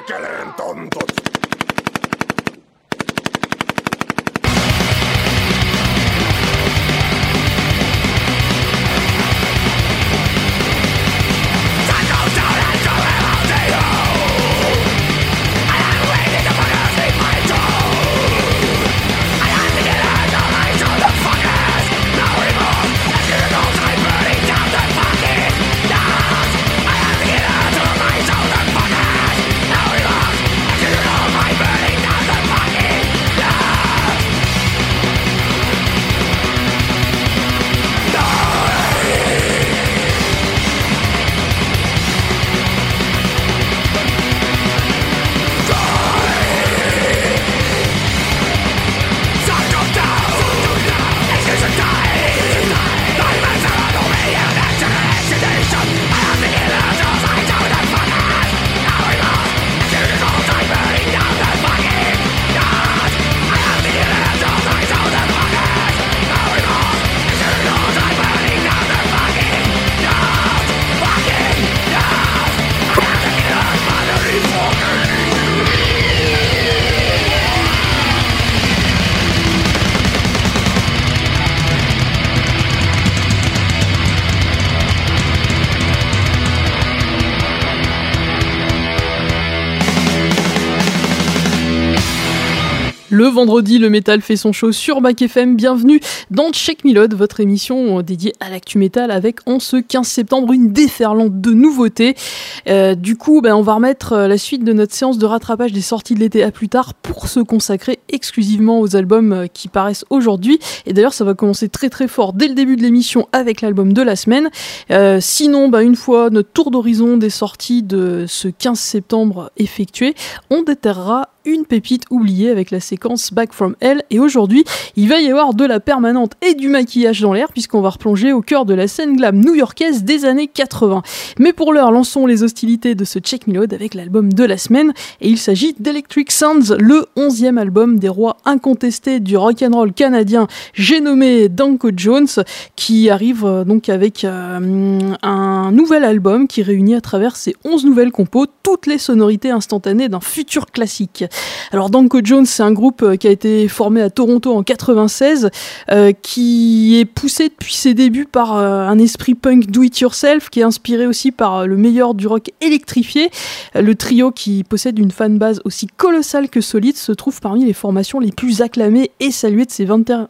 perkeleen tontut. Le vendredi, le métal fait son show sur Back FM. Bienvenue dans Check Me Load, votre émission dédiée à l'actu métal avec, en ce 15 septembre, une déferlante de nouveautés. Du coup, on va remettre la suite de notre séance de rattrapage des sorties de l'été à plus tard pour se consacrer exclusivement aux albums qui paraissent aujourd'hui. Et d'ailleurs, ça va commencer très très fort dès le début de l'émission avec l'album de la semaine. Sinon, une fois notre tour d'horizon des sorties de ce 15 septembre effectué, on déterrera une pépite oubliée avec la séquence Back From Hell. Et aujourd'hui, il va y avoir de la permanente et du maquillage dans l'air puisqu'on va replonger au cœur de la scène glam new-yorkaise des années 80. Mais pour l'heure, lançons les hostilités de ce Check Me Load avec l'album de la semaine. Et il s'agit d'Electric Sounds, le 11e album des rois incontestés du rock'n'roll canadien, j'ai nommé Danko Jones, qui arrive donc avec un nouvel album qui réunit à travers ses 11 nouvelles compos toutes les sonorités instantanées d'un futur classique. Alors Danko Jones, c'est un groupe qui a été formé à Toronto en 96, qui est poussé depuis ses débuts par un esprit punk do-it-yourself, qui est inspiré aussi par le meilleur du rock électrifié. Le trio, qui possède une fanbase aussi colossale que solide, se trouve parmi les formations les plus acclamées et saluées de ces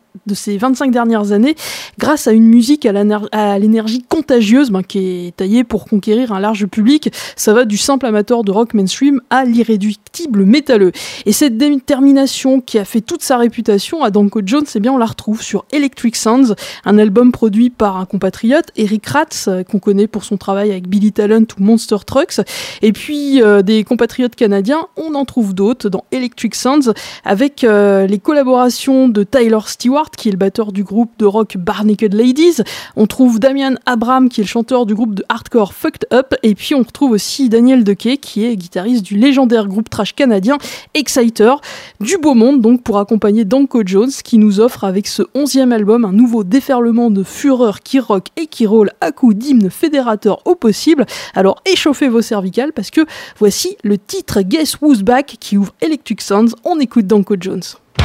25 dernières années, grâce à une musique à l'énergie contagieuse qui est taillée pour conquérir un large public. Ça va du simple amateur de rock mainstream à l'irréductible métalleux. Et cette détermination qui a fait toute sa réputation à Danko Jones, on la retrouve sur Electric Sounds, un album produit par un compatriote, Eric Ratz, qu'on connaît pour son travail avec Billy Talent ou Monster Trucks. Et puis des compatriotes canadiens, on en trouve d'autres dans Electric Sounds, avec les collaborations de Tyler Stewart, qui est le batteur du groupe de rock Bare Naked Ladies. On trouve Damian Abram, qui est le chanteur du groupe de hardcore Fucked Up. Et puis on retrouve aussi Daniel Dequet, qui est guitariste du légendaire groupe trash canadien Exciter. Du beau monde donc pour accompagner Danko Jones, qui nous offre avec ce 11e album un nouveau déferlement de fureur qui rock et qui roll à coups d'hymnes fédérateurs au possible. Alors échauffez vos cervicales parce que voici le titre Guess Who's Back qui ouvre Electric Sounds. On écoute Danko Jones.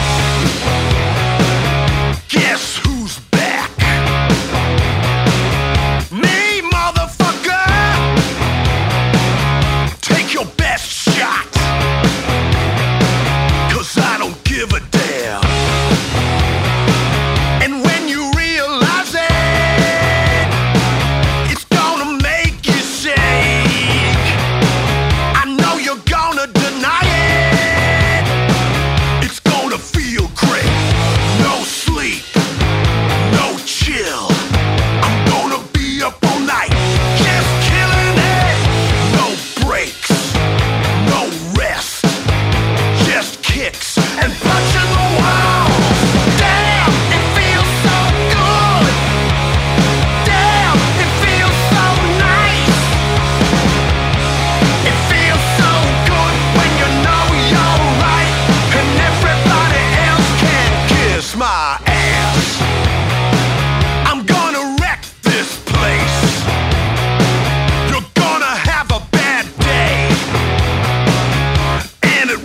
Guess who's back? Me, motherfucker! Take your best shot, 'cause I don't give a damn. And when you realize it, it's gonna make you shake. I know you're gonna deny it. It's gonna feel great. No sleep.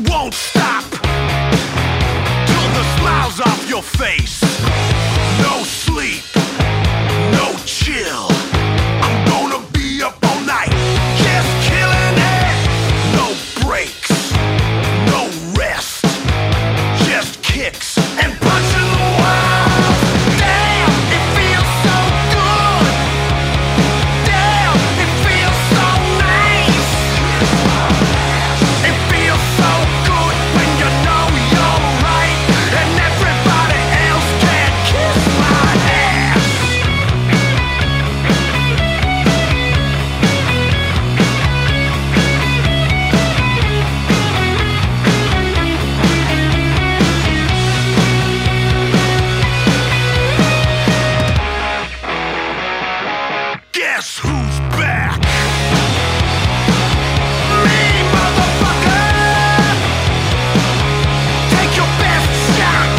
won't stop till the smile's off your face. No sleep, no chill. I'm gonna be up all night, just killing it. No breaks, no rest, just kicks and punching the wall. Damn, it feels so good. Damn, it feels so nice. It feels so good when you know you're right and everybody else can kiss my ass. Guess who's back? Me, motherfucker! Take your best shot,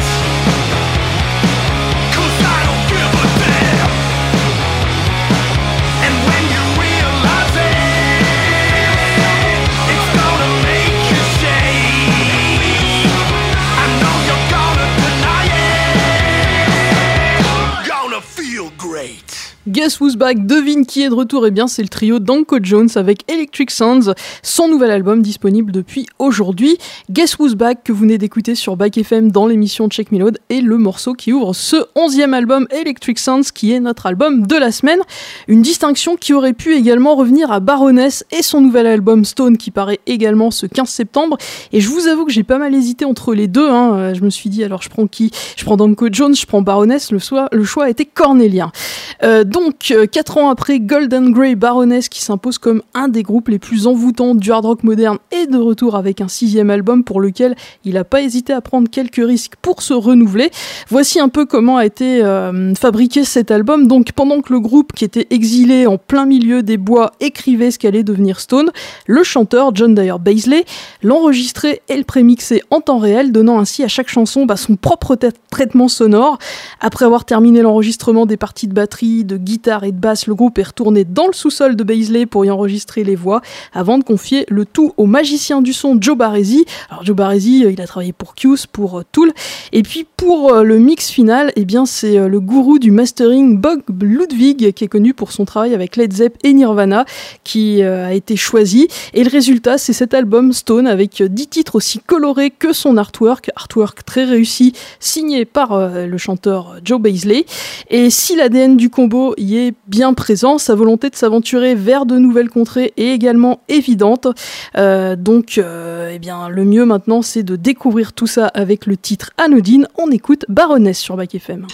'cause I don't give a damn. And when you realize it, it's gonna make you shake. I know you're gonna deny it. Gonna feel great. Guess Who's Back, devine qui est de retour. Eh bien, c'est le trio Danko Jones avec Electric Sounds, son nouvel album disponible depuis aujourd'hui. Guess Who's Back, que vous venez d'écouter sur Back FM dans l'émission Check Me Load, est le morceau qui ouvre ce 11e album Electric Sounds, qui est notre album de la semaine. Une distinction qui aurait pu également revenir à Baroness et son nouvel album Stone, qui paraît également ce 15 septembre. Et je vous avoue que j'ai pas mal hésité entre les deux. Je me suis dit, alors je prends qui ? Je prends Danko Jones, je prends Baroness. Le choix a été cornélien. Donc, 4 ans après, Golden Grey Baroness, qui s'impose comme un des groupes les plus envoûtants du hard rock moderne, est de retour avec un 6e album pour lequel il n'a pas hésité à prendre quelques risques pour se renouveler. Voici un peu comment a été fabriqué cet album. Donc, pendant que le groupe, qui était exilé en plein milieu des bois, écrivait ce qu'allait devenir Stone, le chanteur John Dyer Baisley l'enregistrait et le prémixait en temps réel, donnant ainsi à chaque chanson son propre traitement sonore. Après avoir terminé l'enregistrement des parties de batterie, de guitare et de basse, le groupe est retourné dans le sous-sol de Baisley pour y enregistrer les voix, avant de confier le tout au magicien du son Joe Barresi. Alors Joe Barresi, il a travaillé pour Kyuss, pour Tool, et puis pour le mix final, eh bien c'est le gourou du mastering Bob Ludwig, qui est connu pour son travail avec Led Zepp et Nirvana, qui a été choisi, et le résultat c'est cet album Stone avec 10 titres aussi colorés que son artwork très réussi, signé par le chanteur Joe Baisley. Et si l'ADN du combo y est bien présent, sa volonté de s'aventurer vers de nouvelles contrées est également évidente. Donc, eh bien, le mieux maintenant, c'est de découvrir tout ça avec le titre Anodine. On écoute Baroness sur Back FM.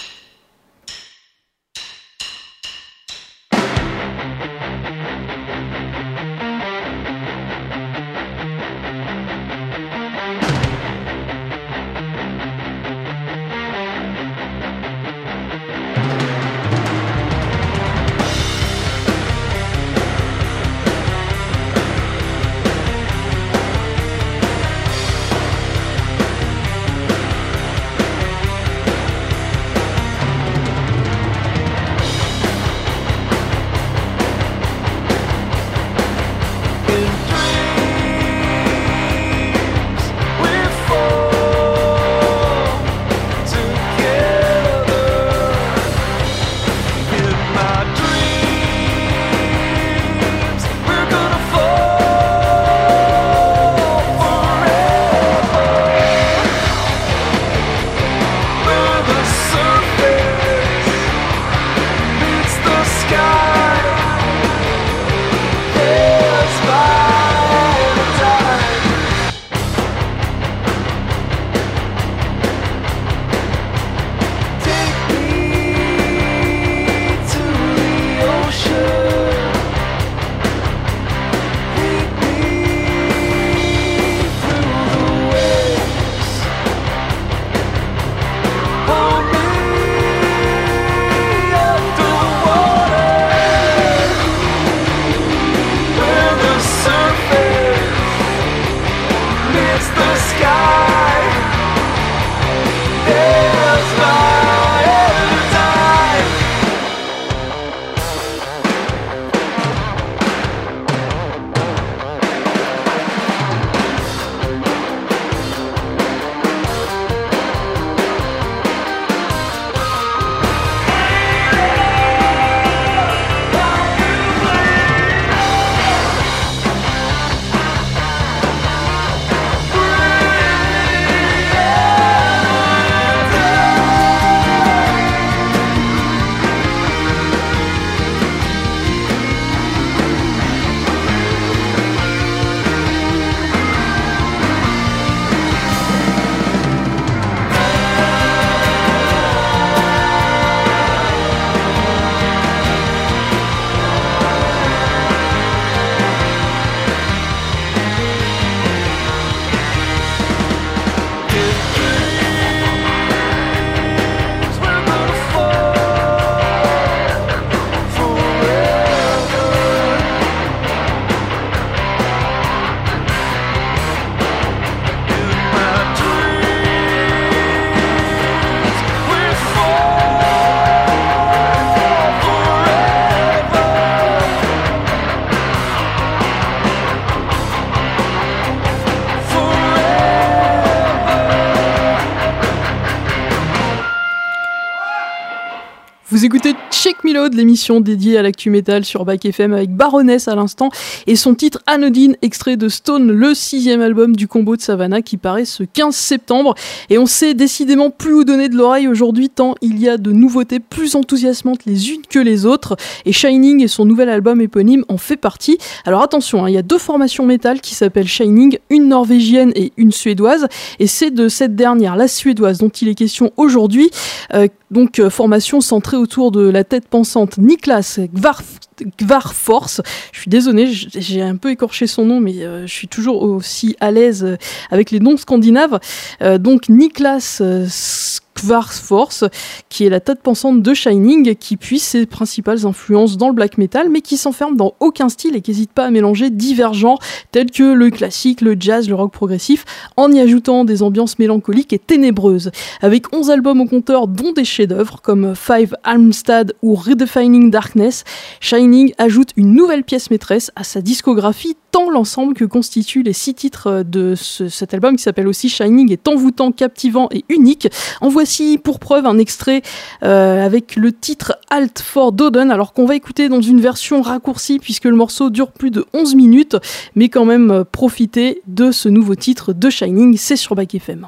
Vous écoutez Check Me Load, l'émission dédiée à l'actu métal sur Back FM avec Baroness à l'instant et son titre Anodine, extrait de Stone, le 6e album du combo de Savannah qui paraît ce 15 septembre. Et on sait décidément plus où donner de l'oreille aujourd'hui tant il y a de nouveautés plus enthousiasmantes les unes que les autres. Et Shining et son nouvel album éponyme en fait partie. Alors attention, il y a 2 formations métal qui s'appellent Shining, une norvégienne et une suédoise. Et c'est de cette dernière, la suédoise, dont il est question aujourd'hui. Formation centrée autour de la tête pensante Niklas Kvarfors. Je suis désolée, j'ai un peu écorché son nom, mais je suis toujours aussi à l'aise avec les noms scandinaves. Donc Niklas Kvarfors, qui est la tête pensante de Shining, qui puise ses principales influences dans le black metal, mais qui s'enferme dans aucun style et qui n'hésite pas à mélanger divers genres tels que le classique, le jazz, le rock progressif, en y ajoutant des ambiances mélancoliques et ténébreuses. Avec 11 albums au compteur, dont des chefs-d'œuvre comme Five Almstad ou Redefining Darkness, Shining ajoute une nouvelle pièce maîtresse à sa discographie, tant l'ensemble que constituent les 6 titres de cet album, qui s'appelle aussi Shining, est envoûtant, captivant et unique. En voici pour preuve un extrait avec le titre Halt for Doden, alors qu'on va écouter dans une version raccourcie puisque le morceau dure plus de 11 minutes, mais quand même profitez de ce nouveau titre de Shining, c'est sur Back FM.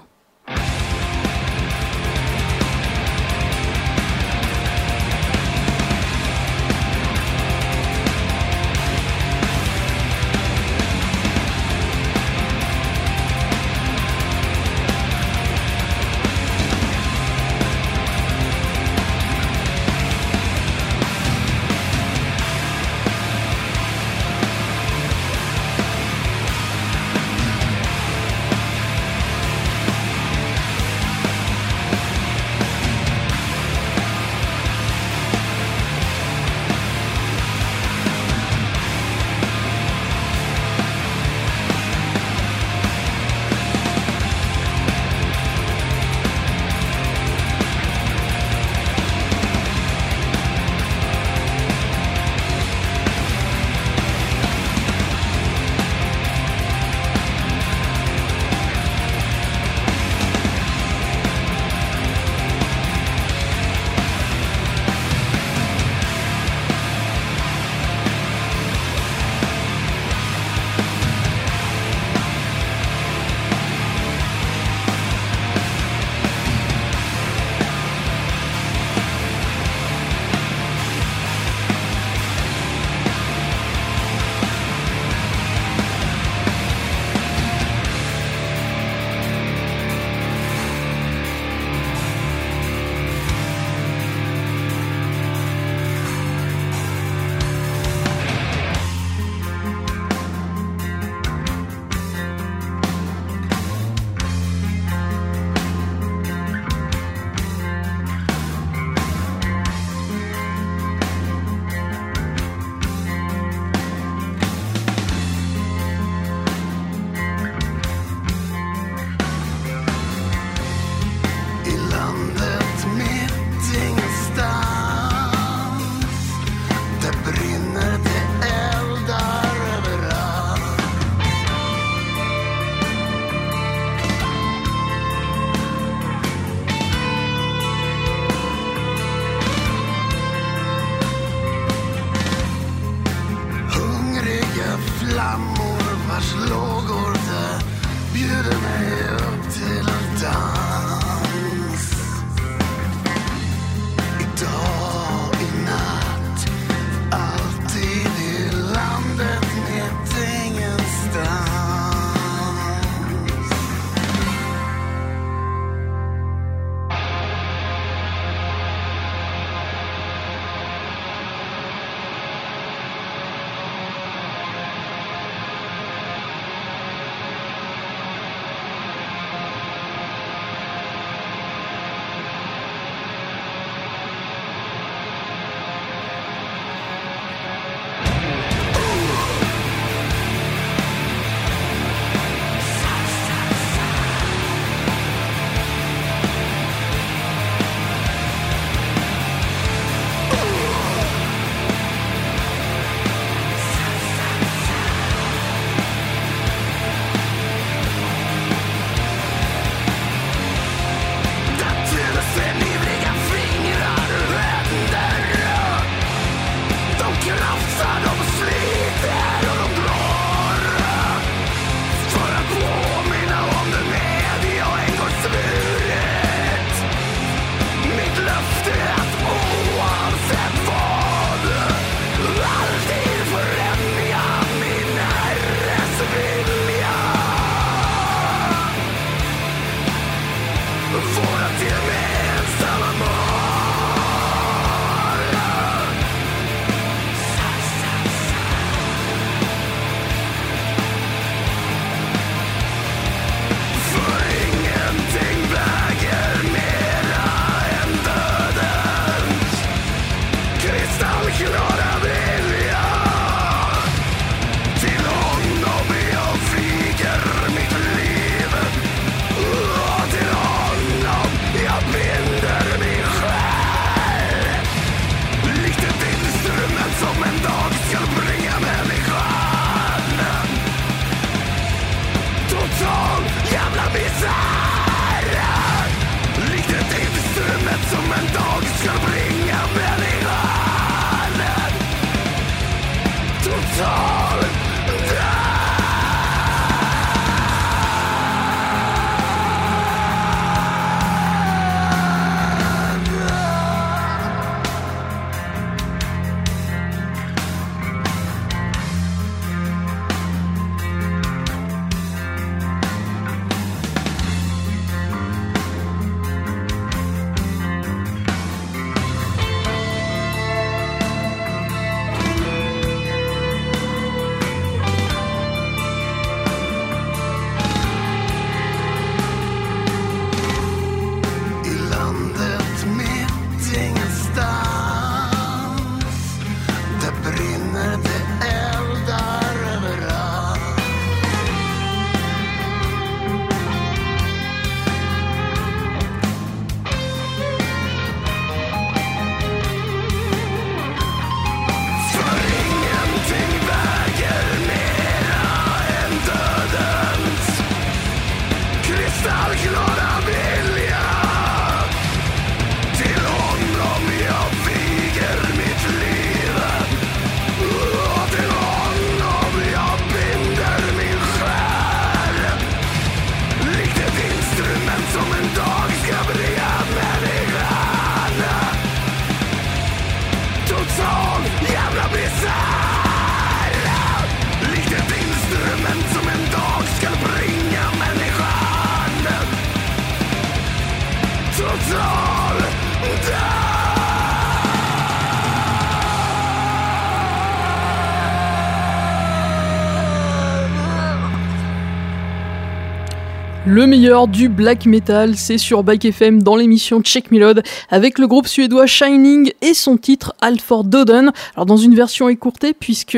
Le meilleur du black metal, c'est sur Bike FM dans l'émission Check Melod avec le groupe suédois Shining et son titre Alford Döden. Alors dans une version écourtée puisque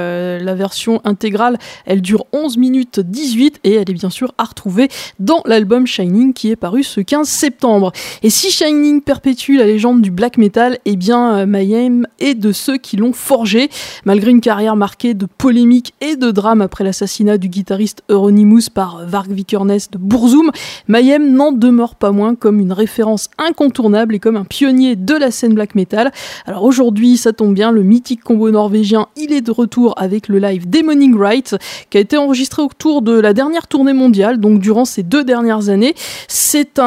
la version intégrale elle dure 11 minutes 18 et elle est bien sûr à retrouver dans l'album Shining qui est paru ce 15 septembre. Et si Shining perpétue la légende du black metal, eh bien Mayhem est de ceux qui l'ont forgé. Malgré une carrière marquée de polémiques et de drames après l'assassinat du guitariste Euronymous par Varg Vikernes de Burzum, Mayhem n'en demeure pas moins comme une référence incontournable et comme un pionnier de la scène black metal. Alors aujourd'hui, ça tombe bien, le mythique combo norvégien, il est de retour avec le live Demonic Rites, qui a été enregistré autour de la dernière tournée mondiale, donc durant ces 2 dernières années. C'est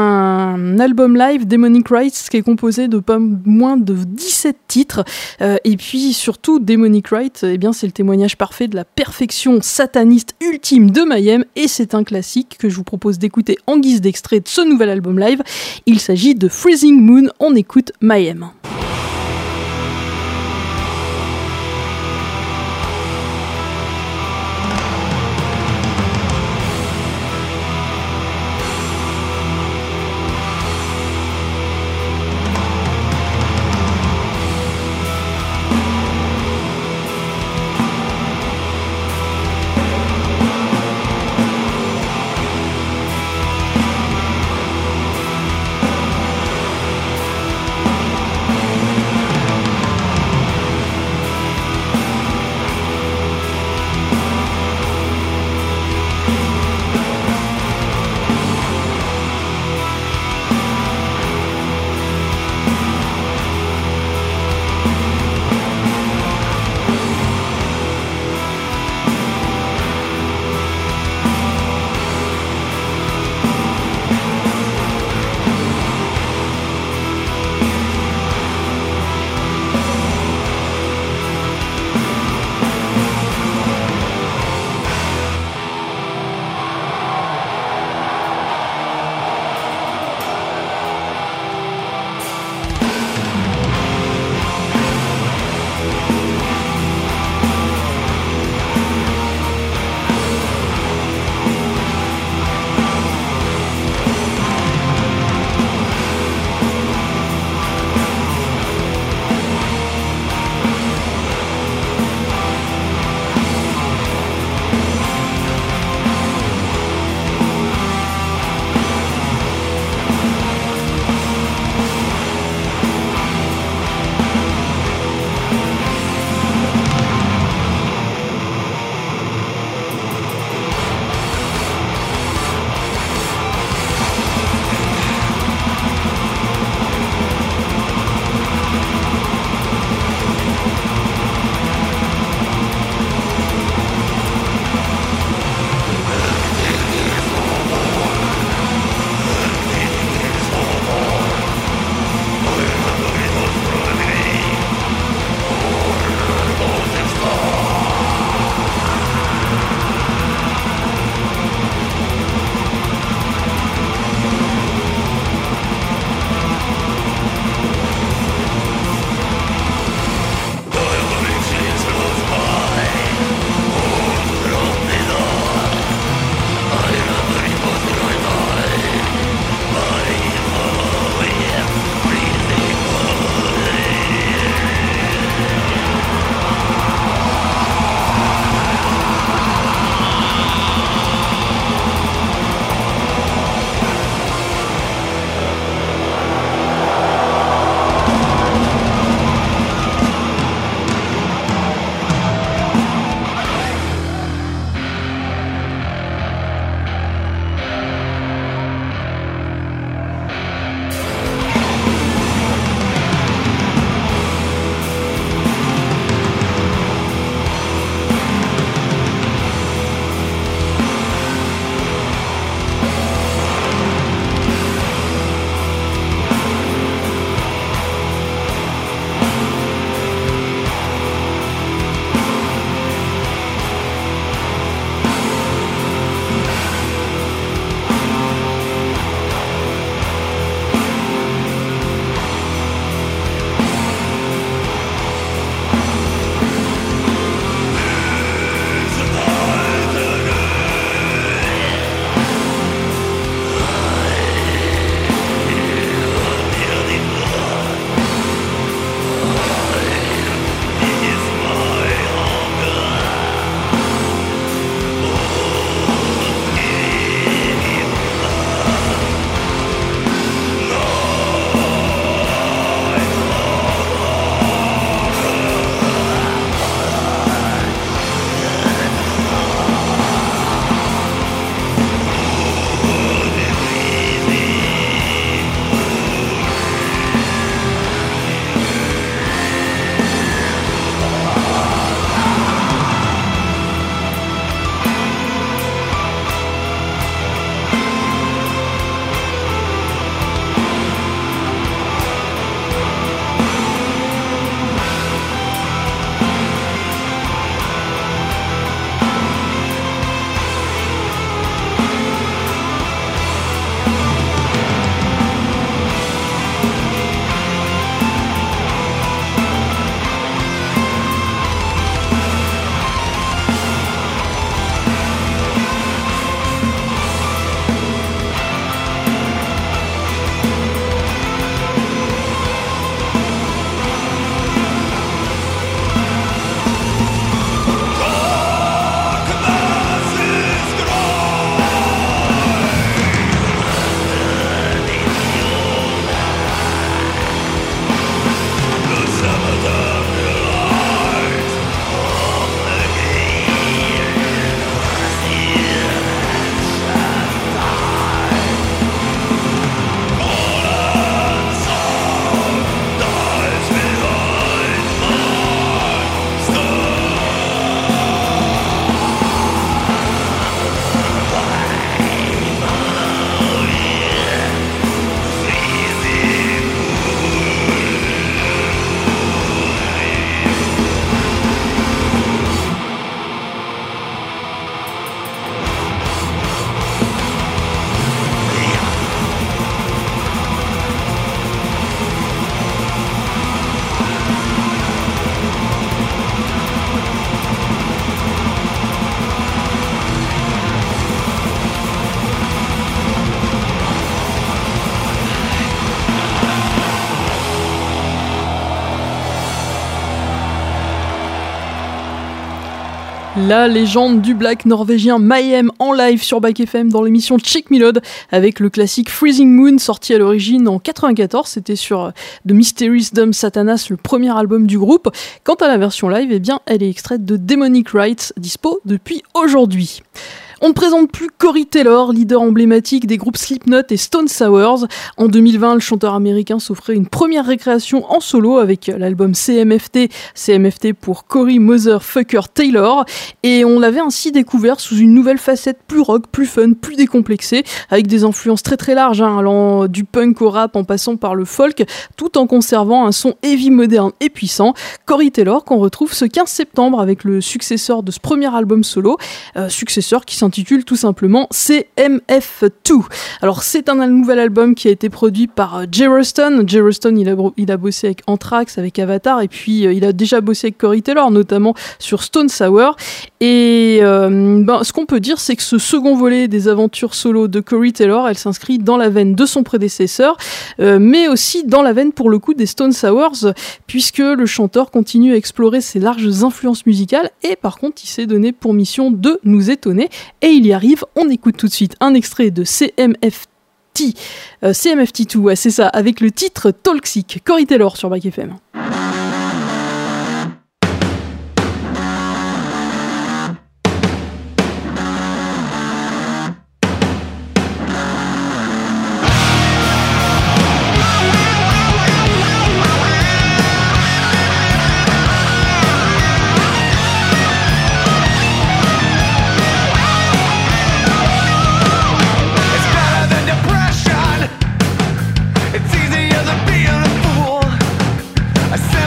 un album live Demonic Rites qui est composé de pas moins de 17 titres, et puis surtout Demonic Rites, eh bien c'est le témoignage parfait de la perfection sataniste ultime de Mayhem, et c'est un classique que je vous propose d'écouter en guise d'extrait de ce nouvel album live. Il s'agit de Freezing Moon, on écoute Mayhem. La légende du black norvégien Mayhem en live sur Back FM dans l'émission Check Me Load avec le classique Freezing Moon sorti à l'origine en 94. C'était sur The Mysterious Dumb Satanas, le premier album du groupe. Quant à la version live, eh bien, elle est extraite de Demonic Rights, dispo depuis aujourd'hui. On ne présente plus Corey Taylor, leader emblématique des groupes Slipknot et Stone Sours. En 2020, le chanteur américain s'offrait une première récréation en solo avec l'album CMFT pour Corey Motherfucker Taylor. Et on l'avait ainsi découvert sous une nouvelle facette plus rock, plus fun, plus décomplexée, avec des influences très très larges, allant du punk au rap en passant par le folk, tout en conservant un son heavy moderne et puissant. Corey Taylor qu'on retrouve ce 15 septembre avec le successeur de ce premier album solo, successeur qui s'intitule tout simplement CMF2. Alors c'est un nouvel album qui a été produit par Jay Ruston. Jay Ruston, il a bossé avec Anthrax, avec Avatar, et puis il a déjà bossé avec Corey Taylor, notamment sur Stone Sour. Et ce qu'on peut dire, c'est que ce second volet des aventures solo de Corey Taylor, elle s'inscrit dans la veine de son prédécesseur, mais aussi dans la veine pour le coup des Stone Sours, puisque le chanteur continue à explorer ses larges influences musicales, et par contre il s'est donné pour mission de nous étonner. Et il y arrive, on écoute tout de suite un extrait de CMFT2, ouais, c'est ça, avec le titre Toxic, Corey Taylor sur Back FM. It's easier than being a fool. I said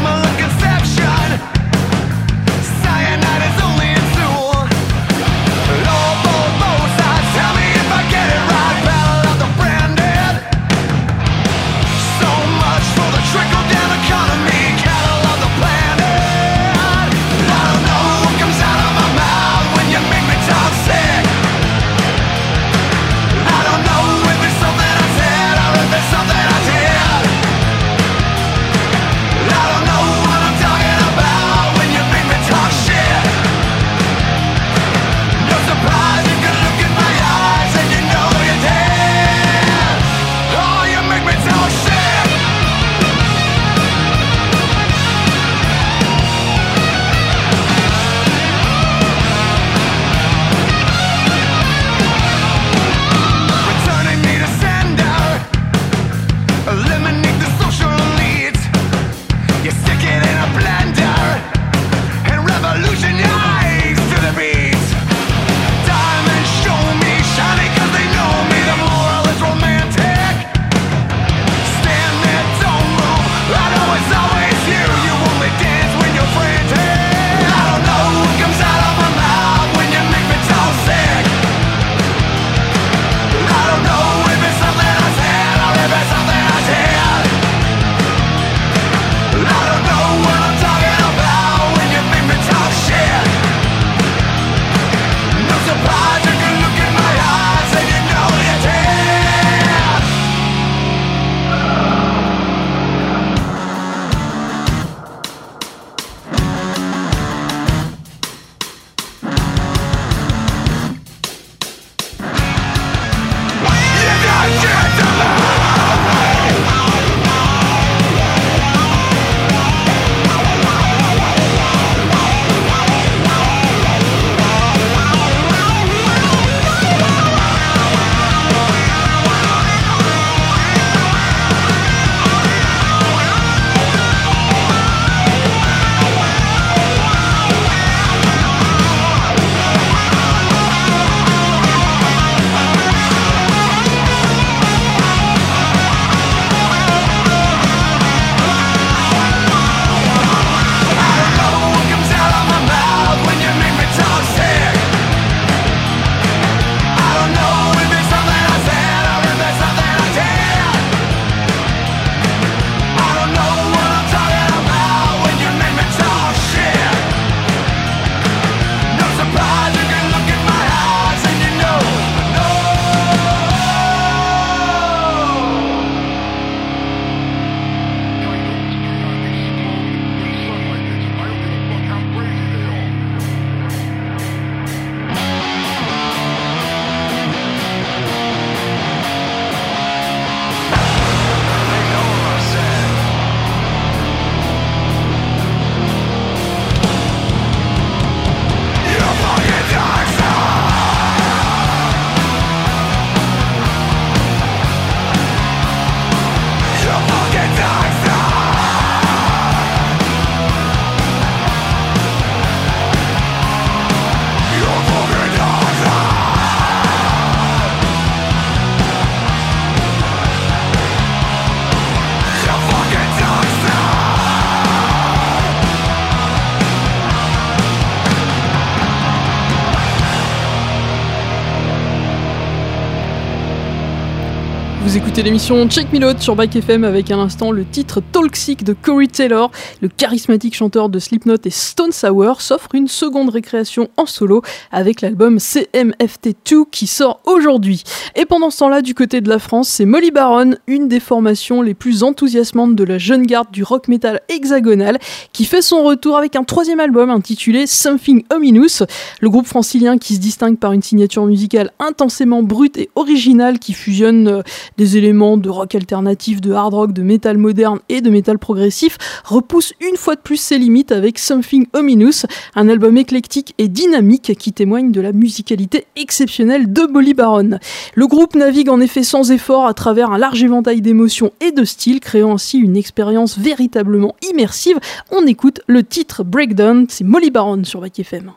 Vous écoutez l'émission Check Me Load sur Bike FM avec à l'instant le titre Toxic de Corey Taylor. Le charismatique chanteur de Slipknot et Stone Sour s'offre une seconde récréation en solo avec l'album CMFT2 qui sort aujourd'hui. Et pendant ce temps-là, du côté de la France, c'est Molly Baron, une des formations les plus enthousiasmantes de la jeune garde du rock metal hexagonal, qui fait son retour avec un troisième album intitulé Something Ominous. Le groupe francilien qui se distingue par une signature musicale intensément brute et originale qui fusionne des éléments de rock alternatif, de hard rock, de métal moderne et de métal progressif, repousse une fois de plus ses limites avec Something Ominous, un album éclectique et dynamique qui témoigne de la musicalité exceptionnelle de Molly Baron. Le groupe navigue en effet sans effort à travers un large éventail d'émotions et de styles, créant ainsi une expérience véritablement immersive. On écoute le titre Breakdown, c'est Molly Baron sur Bike FM.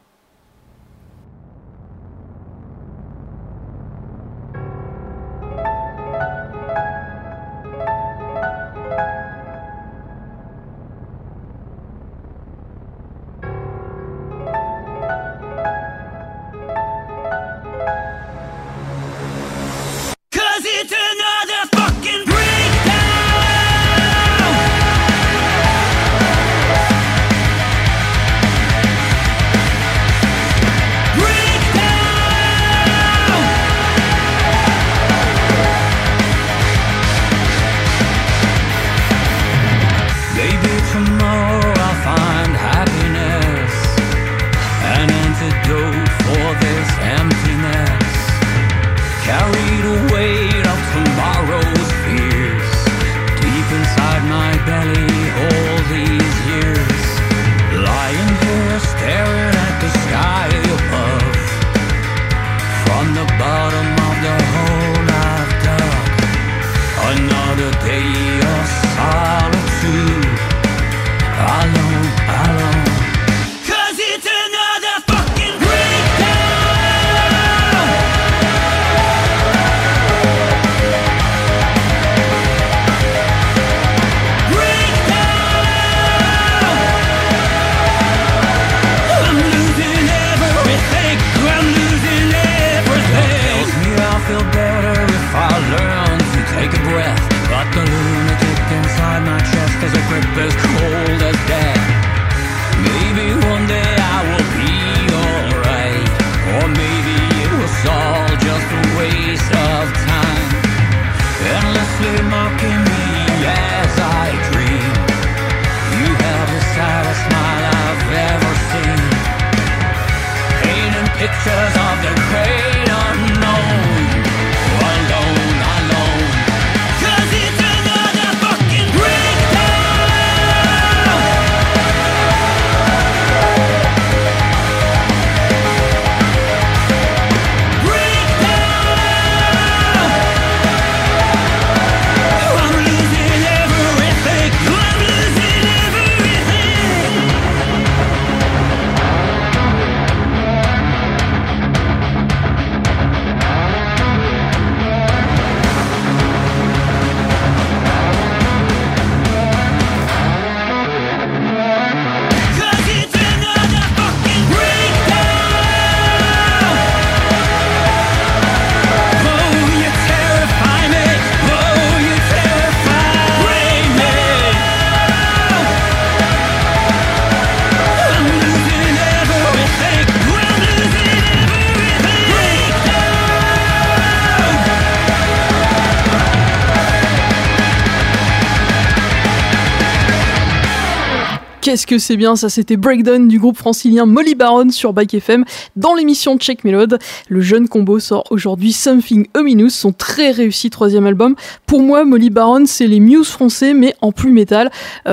Qu'est-ce que c'est bien, ça c'était Breakdown du groupe francilien Molly Baron sur Bike FM dans l'émission Check Me Load. Le jeune combo sort aujourd'hui Something Ominous, son très réussi troisième album. Pour moi, Molly Baron, c'est les Muse français mais en plus métal.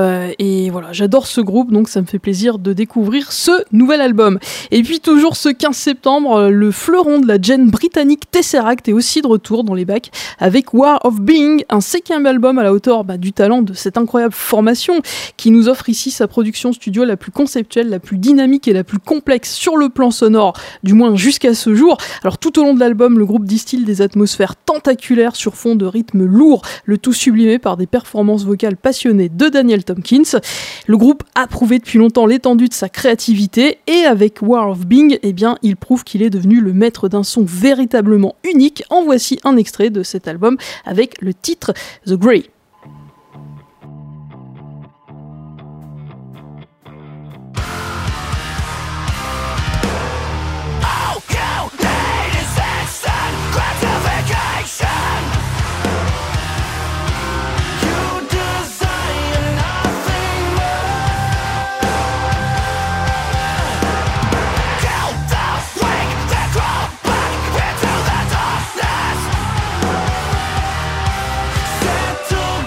Et voilà, j'adore ce groupe, donc ça me fait plaisir de découvrir ce nouvel album. Et puis toujours ce 15 septembre, le fleuron de la gen britannique Tesseract est aussi de retour dans les bacs avec War of Being, un cinquième album à la hauteur du talent de cette incroyable formation qui nous offre ici sa production studio la plus conceptuelle, la plus dynamique et la plus complexe sur le plan sonore, du moins jusqu'à ce jour. Alors tout au long de l'album, le groupe distille des atmosphères tentaculaires sur fond de rythmes lourds, le tout sublimé par des performances vocales passionnées de Daniel Tompkins. Le groupe a prouvé depuis longtemps l'étendue de sa créativité et avec War of Being, eh bien, il prouve qu'il est devenu le maître d'un son véritablement unique. En voici un extrait de cet album avec le titre The Grey. Settle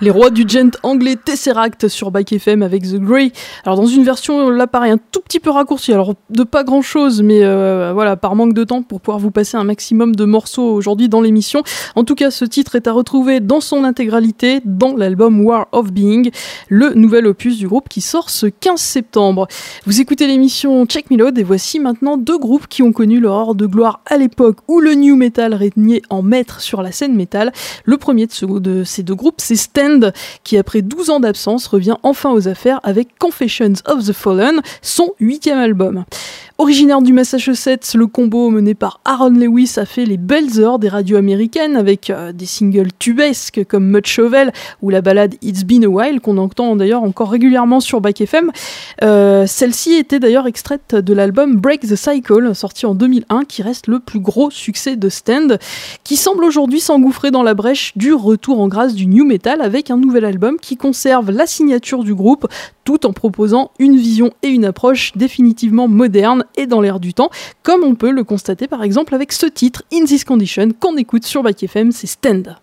Les rois du gent anglais Tesseract sur Bike FM avec The Grey. Alors dans une version là pareil un tout petit peu raccourcie, alors de pas grand chose, mais voilà, par manque de temps pour pouvoir vous passer un maximum de morceaux aujourd'hui dans l'émission. En tout cas, ce titre est à retrouver dans son intégralité dans l'album War of Being, le nouvel opus du groupe qui sort ce 15 septembre. Vous écoutez l'émission Check Me Load et voici maintenant deux groupes qui ont connu leur heure de gloire à l'époque où le new metal régnait en maître sur la scène metal. Le premier de ces deux groupes, c'est Stand, qui après 12 ans d'absence revient enfin aux affaires avec Confessions of the Fallen, son 8e album. Originaire du Massachusetts, le combo mené par Aaron Lewis a fait les belles heures des radios américaines avec des singles tubesques comme Mud Shovel ou la ballade It's Been a While qu'on entend d'ailleurs encore régulièrement sur Bike FM. Celle-ci était d'ailleurs extraite de l'album Break the Cycle sorti en 2001 qui reste le plus gros succès de Stand, qui semble aujourd'hui s'engouffrer dans la brèche du retour en grâce du new metal avec un nouvel album qui conserve la signature du groupe tout en proposant une vision et une approche définitivement moderne et dans l'air du temps, comme on peut le constater par exemple avec ce titre In This Condition qu'on écoute sur Bike FM, c'est Stand.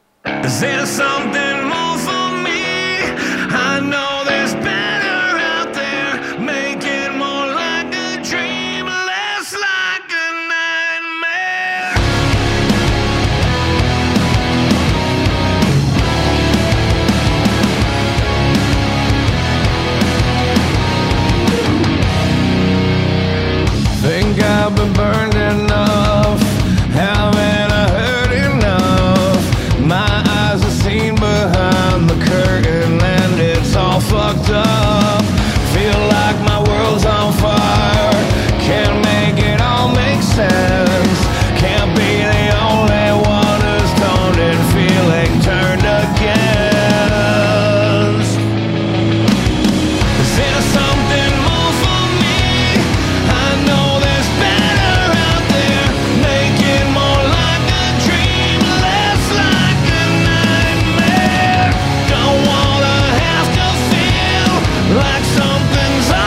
I've been burned enough, haven't I heard enough? My eyes have seen behind the curtain and it's all fucked up. Feel like my world's on fire, can't make it all make sense. Can't be the only one who's stoned and feeling turned against. Is there something more for me? I know there's better out there, make it more like a dream, less like a nightmare. Don't wanna have to feel like something's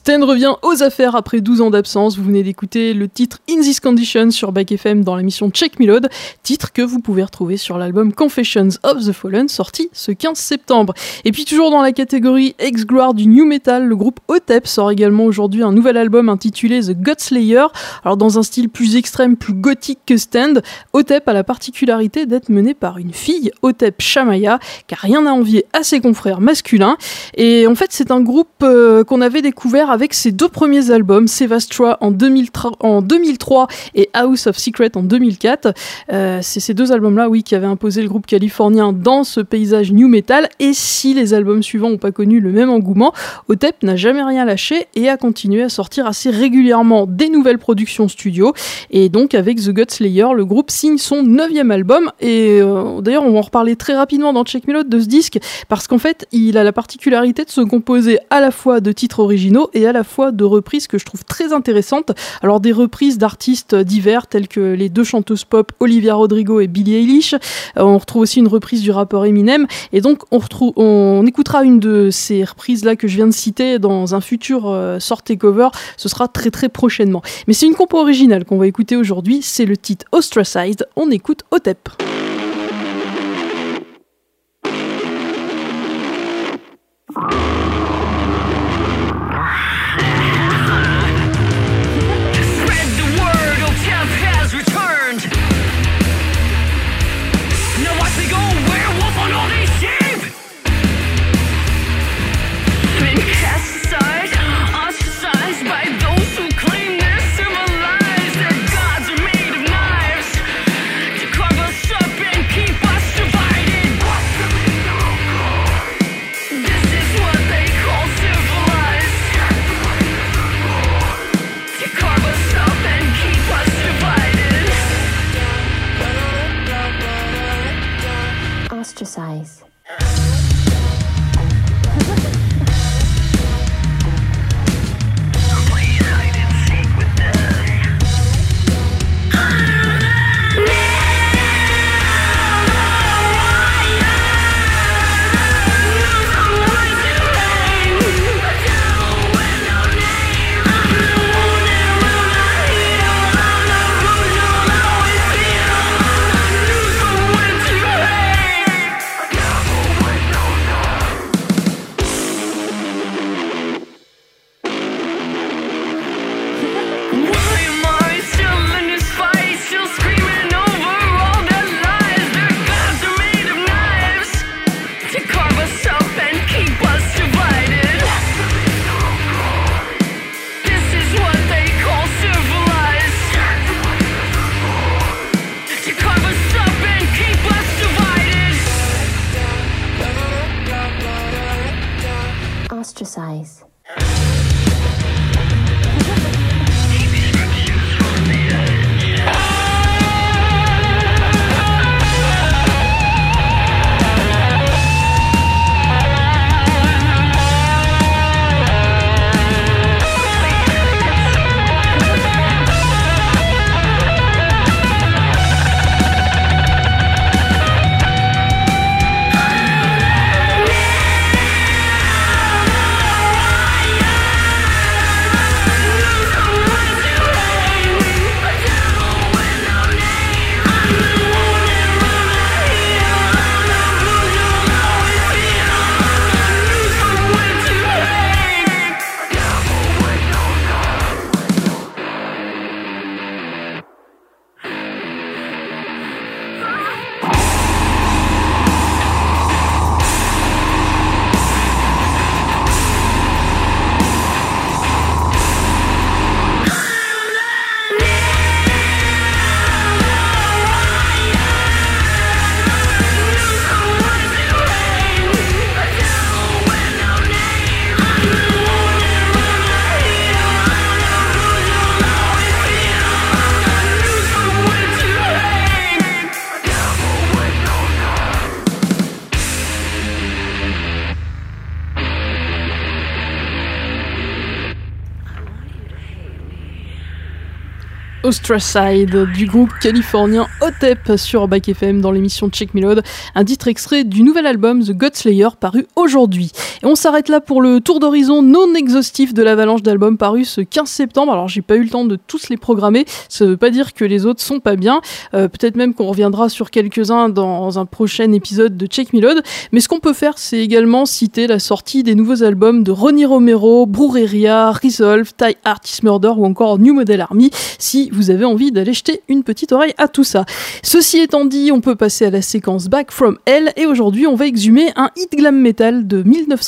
Sten revient aux affaires après 12 ans d'absence. Vous venez d'écouter le titre In This Condition sur Back FM dans l'émission Check Me Load, titre que vous pouvez retrouver sur l'album Confessions of the Fallen, sorti ce 15 septembre. Et puis toujours dans la catégorie ex-gloire du new metal, le groupe Otep sort également aujourd'hui un nouvel album intitulé The Godslayer. Alors dans un style plus extrême, plus gothique que Stand, Otep a la particularité d'être mené par une fille, Otep Shamaya, car rien à envier à ses confrères masculins. Et en fait c'est un groupe qu'on avait découvert avec ses deux premiers albums, Sevastra en 2003 et House of Secret en 2004. C'est ces deux albums-là, oui, qui avaient imposé le groupe californien dans ce paysage new metal. Et si les albums suivants n'ont pas connu le même engouement, Otep n'a jamais rien lâché et a continué à sortir assez régulièrement des nouvelles productions studio. Et donc avec The Godslayer, le groupe signe son 9e album. Et d'ailleurs, on va en reparler très rapidement dans Check Me Load de ce disque, parce qu'en fait, il a la particularité de se composer à la fois de titres originaux et à la fois de reprises que je trouve très intéressantes. Alors des reprises d'artistes divers tels que les deux chanteuses pop Olivia Rodrigo et Billie Eilish. On retrouve aussi une reprise du rappeur Eminem. Et donc on écoutera une de ces reprises là que je viens de citer dans un futur sortie cover. Ce sera très très prochainement. Mais c'est une compo originale qu'on va écouter aujourd'hui. C'est le titre Ostracized. On écoute Otep. Ostracize. Ostracize. Ostracized du groupe californien Otep sur Back FM dans l'émission Check Me Load, un titre extrait du nouvel album The Godslayer paru aujourd'hui. Et on s'arrête là pour le tour d'horizon non exhaustif de l'avalanche d'albums parus ce 15 septembre. Alors j'ai pas eu le temps de tous les programmer, ça veut pas dire que les autres sont pas bien, peut-être même qu'on reviendra sur quelques-uns dans un prochain épisode de Check Me Load, mais ce qu'on peut faire c'est également citer la sortie des nouveaux albums de Ronnie Romero, Brujeria, Resolve, Thai Artist Murder ou encore New Model Army si vous avez envie d'aller jeter une petite oreille à tout ça. Ceci étant dit, on peut passer à la séquence Back From Hell et aujourd'hui on va exhumer un hit glam metal de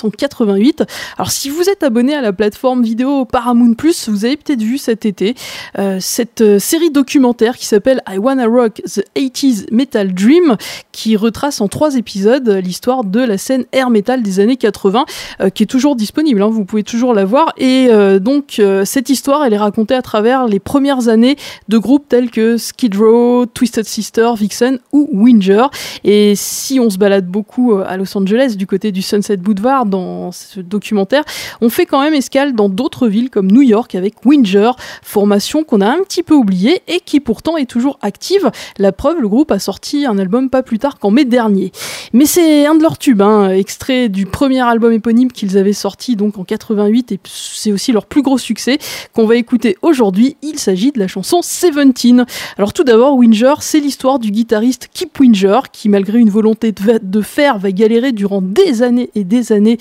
1988. Alors si vous êtes abonné à la plateforme vidéo Paramount+, vous avez peut-être vu cet été cette série documentaire qui s'appelle I Wanna Rock the 80s Metal Dream qui retrace en 3 épisodes l'histoire de la scène air metal des années 80 qui est toujours disponible, hein, vous pouvez toujours la voir et donc cette histoire elle est racontée à travers les premières années de groupes tels que Skid Row, Twisted Sister, Vixen ou Winger. Et si on se balade beaucoup à Los Angeles du côté du Sunset Boulevard dans ce documentaire, on fait quand même escale dans d'autres villes comme New York avec Winger, formation qu'on a un petit peu oubliée et qui pourtant est toujours active. La preuve, le groupe a sorti un album pas plus tard qu'en mai dernier. Mais c'est un de leurs tubes, extrait du premier album éponyme qu'ils avaient sorti donc en 88 et c'est aussi leur plus gros succès qu'on va écouter aujourd'hui. Il s'agit de la chanson 17. Alors tout d'abord, Winger, c'est l'histoire du guitariste Kip Winger qui, malgré une volonté de faire, va galérer durant des années et des années.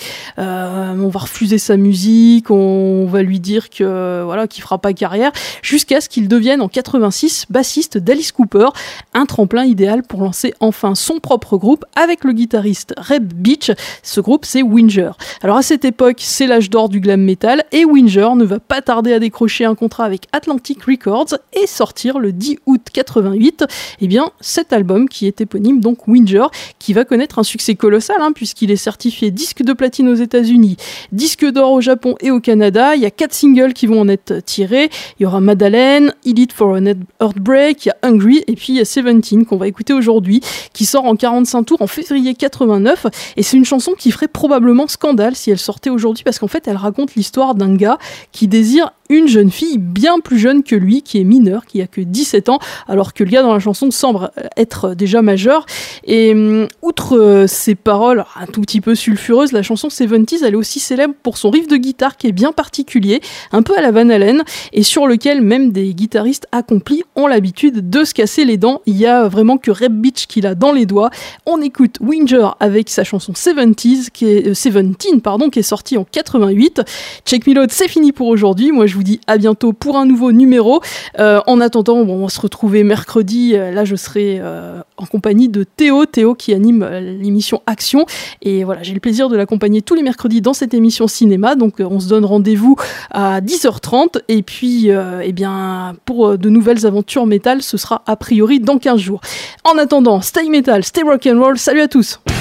On va refuser sa musique, on va lui dire que voilà, qu'il fera pas carrière, jusqu'à ce qu'il devienne en 86 bassiste d'Alice Cooper, un tremplin idéal pour lancer enfin son propre groupe avec le guitariste Reb Beach. Ce groupe, c'est Winger. Alors à cette époque, c'est l'âge d'or du glam metal et Winger ne va pas tarder à décrocher un contrat avec Atlantic Records et sortir le 10 août 88 cet album qui est éponyme, donc Winger, qui va connaître un succès colossal puisqu'il est certifié disque de platine aux États-Unis, disque d'or au Japon et au Canada. Il y a 4 singles qui vont en être tirés. Il y aura Madeleine, Elite for an Heartbreak, il y a Hungry et puis il y a 17 qu'on va écouter aujourd'hui qui sort en 45 tours en février 89 et c'est une chanson qui ferait probablement scandale si elle sortait aujourd'hui parce qu'en fait elle raconte l'histoire d'un gars qui désire une jeune fille bien plus jeune que lui, qui est mineure, qui a que 17 ans, alors que le gars dans la chanson semble être déjà majeur. Et outre ses paroles un tout petit peu sulfureuses, la chanson 70s, elle est aussi célèbre pour son riff de guitare qui est bien particulier, un peu à la Van Halen, et sur lequel même des guitaristes accomplis ont l'habitude de se casser les dents. Il y a vraiment que Reb Beach qui l'a dans les doigts. On écoute Winger avec sa chanson 17, qui est sortie en 88. Check Me Load, c'est fini pour aujourd'hui. Moi, je vous dis à bientôt pour un nouveau numéro. En attendant, on va se retrouver mercredi. Là, je serai en compagnie de Théo qui anime l'émission Action. Et voilà, j'ai le plaisir de l'accompagner tous les mercredis dans cette émission cinéma. Donc, on se donne rendez-vous à 10h30. Et puis, pour de nouvelles aventures métal, ce sera a priori dans 15 jours. En attendant, stay metal, stay rock'n'roll. Salut à tous!